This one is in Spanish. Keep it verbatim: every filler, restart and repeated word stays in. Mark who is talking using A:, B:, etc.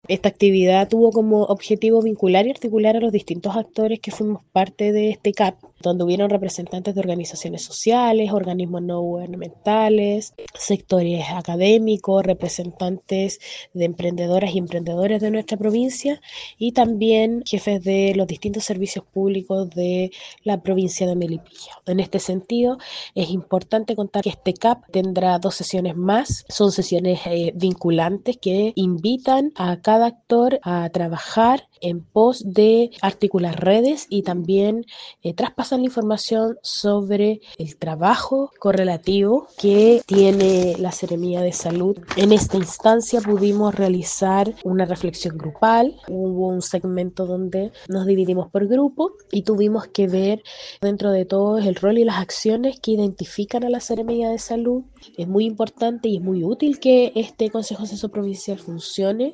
A: Esta actividad tuvo como objetivo vincular y articular a los distintos actores que fuimos parte de este C A P, donde hubieron representantes de organizaciones sociales, organismos no gubernamentales, sectores académicos, representantes de emprendedoras y emprendedores de nuestra provincia y también jefes de los distintos servicios públicos de la provincia de Melipilla. En este sentido, es importante contar que este C A P tendrá dos sesiones más, son sesiones eh, vinculantes que invitan a cada actor a trabajar en pos de articular redes y también eh, traspasar la información sobre el trabajo correlativo que tiene la Seremía de Salud. En esta instancia pudimos realizar una reflexión grupal, hubo un segmento donde nos dividimos por grupo y tuvimos que ver dentro de todo el rol y las acciones que identifican a la Seremía de Salud. Es muy importante y es muy útil que este Consejo Asesor Provincial funcione